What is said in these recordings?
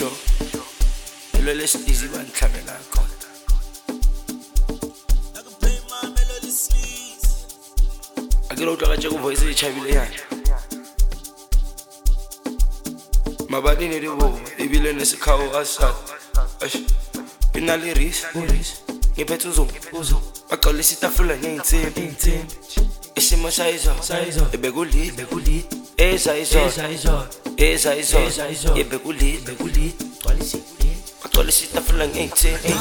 sure lo lesidizi bangihlabela khona akelo utla kaje ku voice e chabile yana mabani ne dibo ibile nesikhawo asat ash inali ris ngiphethe uzo baqolisa itafula ngeinsimbi isimo sayizo ebekulid eza izo ebekulid baqolisa itafula ngeinsimbi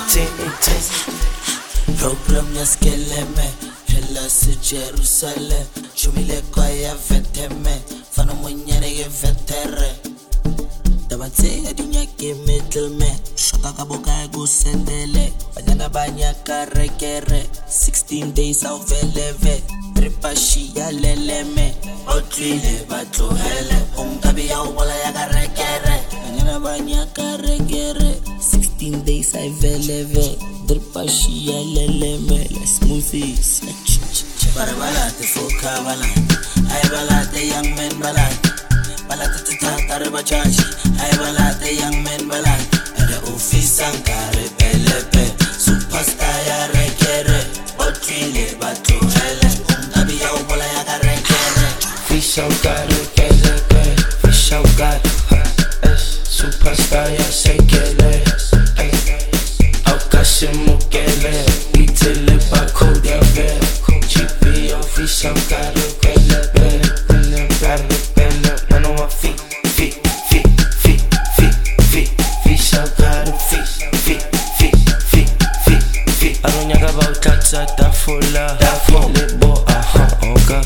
Program yaskeleme phela se Jerusalem chumile kwa ya veteme fana monyane ye vetere tabatse adinya ke middleman shaka ka boka go sendele banya karekere 16 days of eleve tripashi ya leleme otlile batlohele onkabe ya bola ya karekere banya karekere 16 days of eleve tripashi ya leleme let's move this Barabalate foka balate ay balate young men balate balate tata rebachashi ay balate young men balate the office ankare pelepe superstar ya rekere otrile batole ungabi ya bola ya karekere fish ankare pelepe fish ankare superstar ya sekele aukashimukele itile bakode fish ankare pelepe mano wa fi fish ankare fi anonyaka bawuthatha tafula lebo oka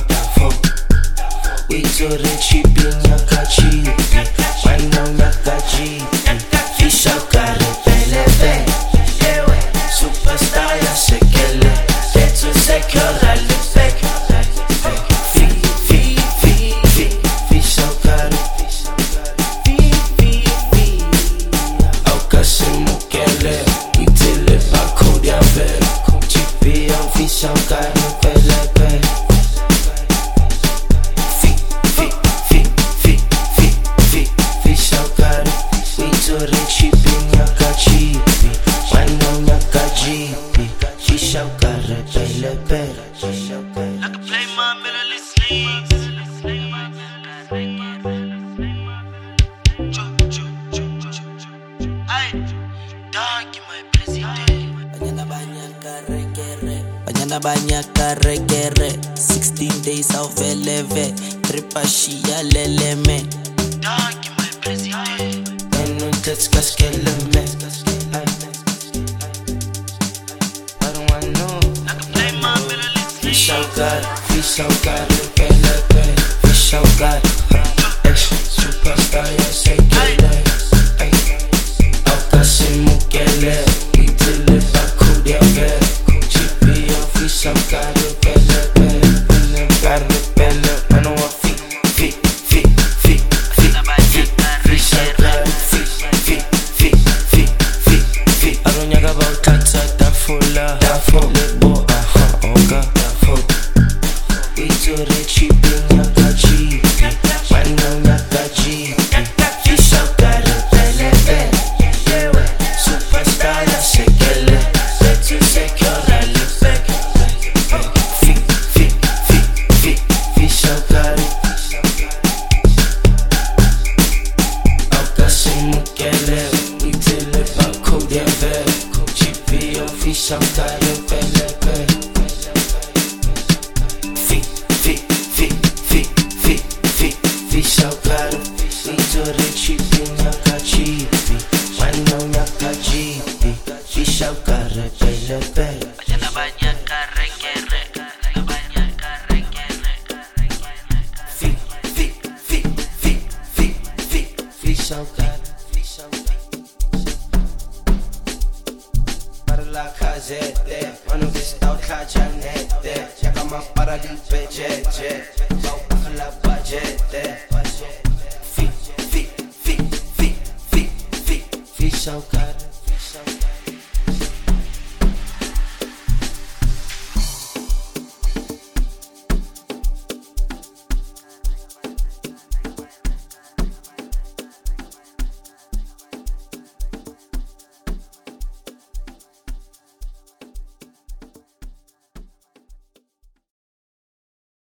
wizore chipi nyaka chipi mano nyaka chipi fish ankare pelepe superstar ya sekele etu sekele Banya karekere 16 days of eleve tripashi ya leleme Dagi my president Manu tetskas keleme I don't want no play my melody fish ankare pelepe fish ankare superstar ya sekele aukashimukele itile bakudia vere fish ankare pelepe mano wa fi fish ankare fi anonyaka bawuthatha tafula lebo oka wizore chipi nyaka chipi mano nyaka chipi fish ankare pelepe superstar ya sekele etu sekele fish ankare pelepe fish ankare wizore chipi nyaka chipi mano nyaka chipi fish ankare pelepe banya karekere fish ankare la casette, mano vista o cajanete, chega uma para de pejete.